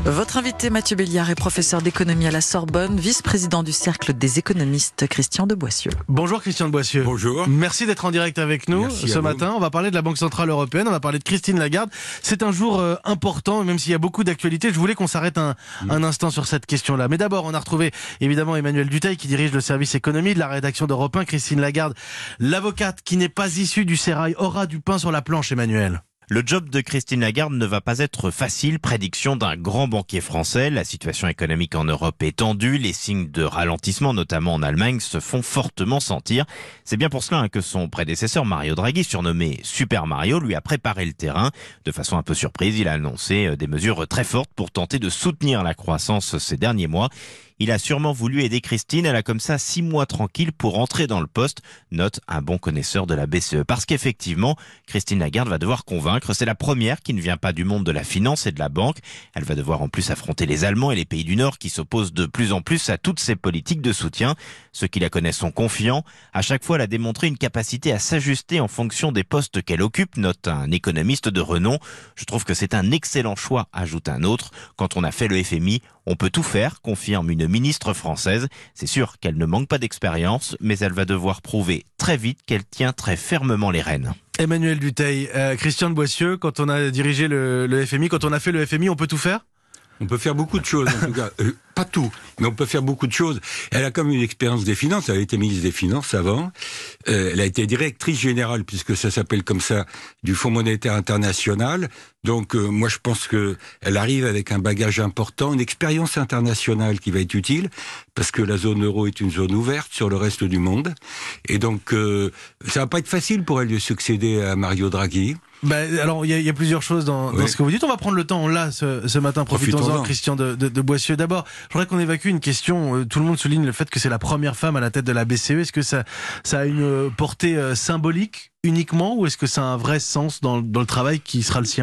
Votre invité Mathieu Béliard est professeur d'économie à la Sorbonne, vice-président du Cercle des économistes Christian de Boissieu. Bonjour Christian de Boissieu. Bonjour. Merci d'être en direct avec nous. Merci ce matin. On va parler de la Banque Centrale Européenne, on va parler de Christine Lagarde. C'est un jour important, même s'il y a beaucoup d'actualités. Je voulais qu'on s'arrête un instant sur cette question-là. Mais d'abord, on a retrouvé évidemment Emmanuel Dutheil qui dirige le service économie de la rédaction d'Europe 1. Christine Lagarde, l'avocate qui n'est pas issue du sérail, aura du pain sur la planche, Emmanuel. Le job de Christine Lagarde ne va pas être facile. Prédiction d'un grand banquier français. La situation économique en Europe est tendue. Les signes de ralentissement, notamment en Allemagne, se font fortement sentir. C'est bien pour cela que son prédécesseur Mario Draghi, surnommé Super Mario, lui a préparé le terrain. De façon un peu surprise, il a annoncé des mesures très fortes pour tenter de soutenir la croissance ces derniers mois. Il a sûrement voulu aider Christine, elle a comme ça 6 mois tranquilles pour entrer dans le poste, note un bon connaisseur de la BCE. Parce qu'effectivement, Christine Lagarde va devoir convaincre, c'est la première qui ne vient pas du monde de la finance et de la banque. Elle va devoir en plus affronter les Allemands et les pays du Nord qui s'opposent de plus en plus à toutes ces politiques de soutien. Ceux qui la connaissent sont confiants. À chaque fois, elle a démontré une capacité à s'ajuster en fonction des postes qu'elle occupe, note un économiste de renom. Je trouve que c'est un excellent choix, ajoute un autre. Quand on a fait le FMI, on peut tout faire, confirme une ministre française. C'est sûr qu'elle ne manque pas d'expérience, mais elle va devoir prouver très vite qu'elle tient très fermement les rênes. Emmanuel Dutheil, Christian de Boissieu, quand on a dirigé le FMI, quand on a fait le FMI, on peut tout faire ? On peut faire beaucoup de choses, en tout cas. Pas tout, mais on peut faire beaucoup de choses. Elle a comme une expérience des finances. Elle a été ministre des Finances avant. Elle a été directrice générale, puisque ça s'appelle comme ça, du Fonds monétaire international. Donc, moi, je pense que elle arrive avec un bagage important, une expérience internationale qui va être utile, parce que la zone euro est une zone ouverte sur le reste du monde. Et donc, ça va pas être facile pour elle de succéder à Mario Draghi. Alors, il y a plusieurs choses dans ce que vous dites. On va prendre le temps, on l'a ce matin. Profitons-en, Christian de Boissieu. D'abord, je voudrais qu'on évacue une question. Tout le monde souligne le fait que c'est la première femme à la tête de la BCE. Est-ce que ça a une portée symbolique uniquement, ou est-ce que ça a un vrai sens dans le travail qui sera le sien ?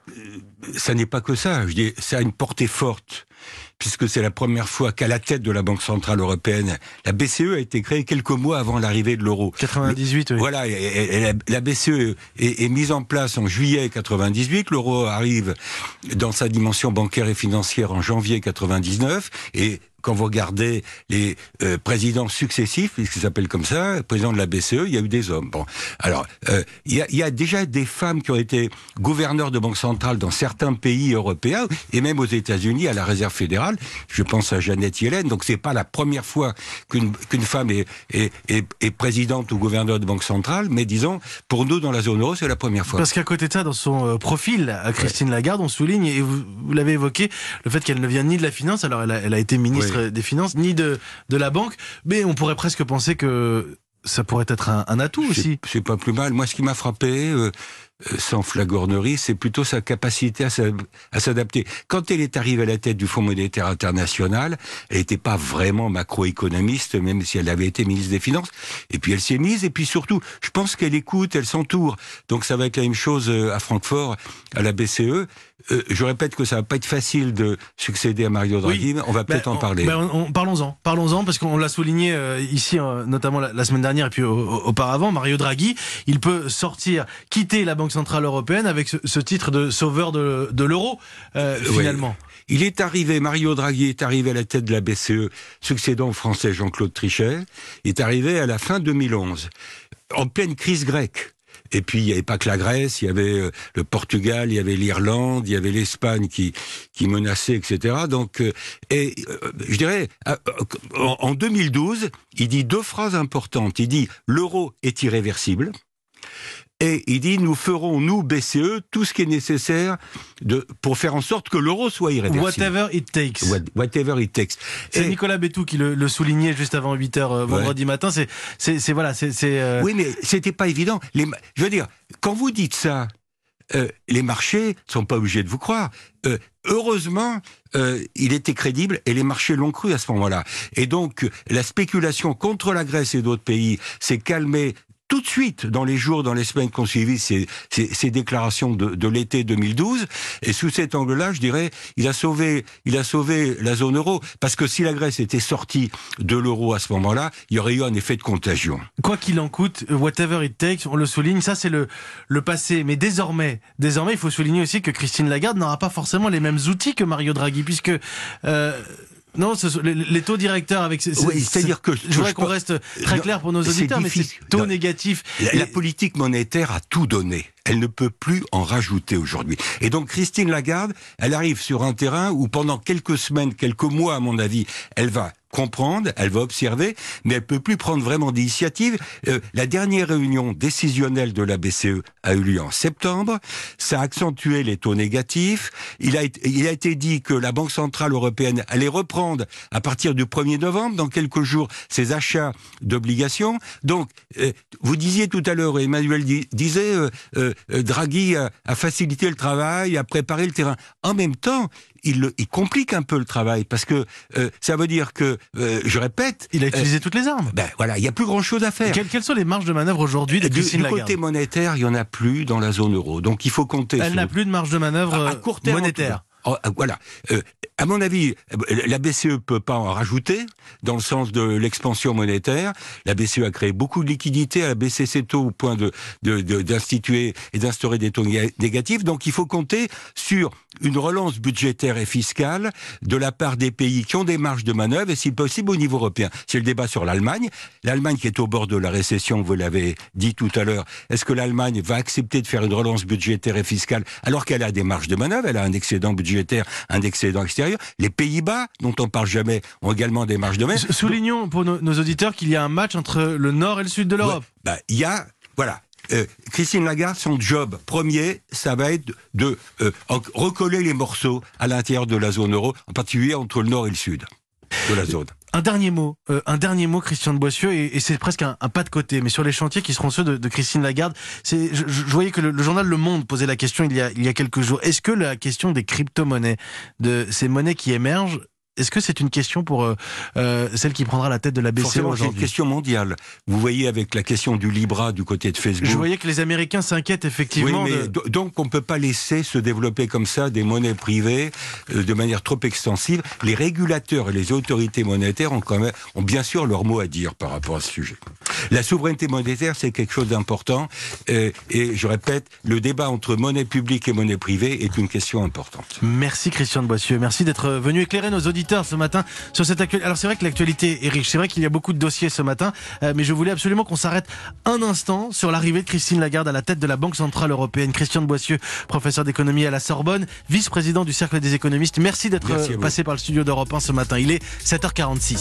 Ça n'est pas que ça. Je dis, ça a une portée forte, puisque c'est la première fois qu'à la tête de la Banque Centrale Européenne, la BCE a été créée quelques mois avant l'arrivée de l'euro. 98, oui. Voilà, la BCE est mise en place en juillet 98, l'euro arrive dans sa dimension bancaire et financière en janvier 99, et quand vous regardez les présidents successifs, puisqu'ils s'appellent comme ça, président de la BCE, il y a eu des hommes. Bon, alors, il y a déjà des femmes qui ont été gouverneurs de banque centrale dans certains pays européens, et même aux États-Unis, à la Réserve fédérale. Je pense à Janet Yellen. Donc, c'est pas la première fois qu'une femme est présidente ou gouverneur de banque centrale, mais disons, pour nous, dans la zone euro, c'est la première fois. Parce qu'à côté de ça, dans son profil, à Christine Lagarde, on souligne, et vous l'avez évoqué, le fait qu'elle ne vient ni de la finance, alors elle a été ministre des Finances, ni de la banque, mais on pourrait presque penser que ça pourrait être un atout aussi. C'est pas plus mal. Moi, ce qui m'a frappé, sans flagornerie, c'est plutôt sa capacité à s'adapter. Quand elle est arrivée à la tête du Fonds monétaire international, elle n'était pas vraiment macroéconomiste, même si elle avait été ministre des Finances. Et puis elle s'est mise, et puis surtout, je pense qu'elle écoute, elle s'entoure. Donc ça va être la même chose à Francfort, à la BCE. Je répète que ça va pas être facile de succéder à Mario Draghi, mais on va peut-être en parler. Parlons-en, parce qu'on l'a souligné ici, notamment la semaine dernière et puis auparavant, Mario Draghi, il peut quitter la Banque Centrale Européenne avec ce titre de sauveur de l'euro, finalement. Oui. Mario Draghi est arrivé à la tête de la BCE, succédant au Français Jean-Claude Trichet. Il est arrivé à la fin 2011, en pleine crise grecque. Et puis, il n'y avait pas que la Grèce, il y avait le Portugal, il y avait l'Irlande, il y avait l'Espagne qui menaçait, etc. Donc, je dirais, en 2012, il dit 2 phrases importantes. Il dit « l'euro est irréversible ». Et il dit, nous ferons, nous, BCE, tout ce qui est nécessaire pour faire en sorte que l'euro soit irréversible. Whatever it takes. Whatever it takes. C'est Nicolas Bétou qui le soulignait juste avant 8h vendredi matin. Oui, mais c'était pas évident. Je veux dire, quand vous dites ça, les marchés sont pas obligés de vous croire. Heureusement, il était crédible et les marchés l'ont cru à ce moment-là. Et donc, la spéculation contre la Grèce et d'autres pays s'est calmée tout de suite, dans les jours, dans les semaines qui ont suivi ces déclarations de l'été 2012. Et sous cet angle-là, je dirais, il a sauvé la zone euro. Parce que si la Grèce était sortie de l'euro à ce moment-là, il y aurait eu un effet de contagion. Quoi qu'il en coûte, whatever it takes, on le souligne, ça c'est le passé. Mais désormais, il faut souligner aussi que Christine Lagarde n'aura pas forcément les mêmes outils que Mario Draghi, puisque... non, les taux directeurs avec oui, c'est-à-dire que je voudrais qu'on reste très clair pour nos auditeurs, mais c'est taux négatifs. La politique monétaire a tout donné. Elle ne peut plus en rajouter aujourd'hui. Et donc Christine Lagarde, elle arrive sur un terrain où pendant quelques semaines, quelques mois à mon avis, elle va comprendre, elle va observer, mais elle peut plus prendre vraiment d'initiative. La dernière réunion décisionnelle de la BCE a eu lieu en septembre. Ça a accentué les taux négatifs. Il a été dit que la Banque Centrale Européenne allait reprendre à partir du 1er novembre, dans quelques jours, ses achats d'obligations. Donc, vous disiez tout à l'heure, Emmanuel disait, Draghi a facilité le travail, a préparé le terrain. En même temps, il complique un peu le travail, parce que ça veut dire que, je répète... Il a utilisé toutes les armes. Ben voilà, il n'y a plus grand-chose à faire. Quelles sont les marges de manœuvre aujourd'hui de Christine Lagarde ? Du côté monétaire, il n'y en a plus dans la zone euro. Donc il faut compter... Elle n'a plus de marge de manœuvre à court terme monétaire. Voilà. À mon avis, la BCE peut pas en rajouter dans le sens de l'expansion monétaire. La BCE a créé beaucoup de liquidités, elle a baissé ses taux au point d'instituer et d'instaurer des taux négatifs. Donc il faut compter sur une relance budgétaire et fiscale de la part des pays qui ont des marges de manœuvre et si possible au niveau européen. C'est le débat sur l'Allemagne. L'Allemagne qui est au bord de la récession, vous l'avez dit tout à l'heure. Est-ce que l'Allemagne va accepter de faire une relance budgétaire et fiscale alors qu'elle a des marges de manœuvre, elle a un excédent budgétaire, un excédent extérieur. Les Pays-Bas, dont on parle jamais, ont également des marges de manœuvre. Soulignons pour nos auditeurs qu'il y a un match entre le nord et le sud de l'Europe. Ouais, il y a, voilà. Christine Lagarde, son job premier, ça va être de recoller les morceaux à l'intérieur de la zone euro, en particulier entre le nord et le sud de la zone. Un dernier mot, Christian de Boissieu, et c'est presque un pas de côté, mais sur les chantiers qui seront ceux de Christine Lagarde, je voyais que le journal Le Monde posait la question il y a quelques jours. Est-ce que la question des crypto-monnaies, de ces monnaies qui émergent, est-ce que c'est une question pour celle qui prendra la tête de la BCE Forcément, aujourd'hui ? c'est une question mondiale. Vous voyez avec la question du Libra du côté de Facebook. Je voyais que les Américains s'inquiètent effectivement. Oui, mais donc on ne peut pas laisser se développer comme ça des monnaies privées de manière trop extensive. Les régulateurs et les autorités monétaires ont bien sûr leur mot à dire par rapport à ce sujet. La souveraineté monétaire, c'est quelque chose d'important. Et je répète, le débat entre monnaie publique et monnaie privée est une question importante. Merci Christian de Boissieu. Merci d'être venu éclairer nos auditeurs ce matin sur cette actualité. Alors c'est vrai que l'actualité est riche, c'est vrai qu'il y a beaucoup de dossiers ce matin, mais je voulais absolument qu'on s'arrête un instant sur l'arrivée de Christine Lagarde à la tête de la Banque Centrale Européenne. Christian de Boissieu, professeur d'économie à la Sorbonne, vice-président du Cercle des économistes. Merci d'être passé par le studio d'Europe 1 ce matin. Il est 7h46.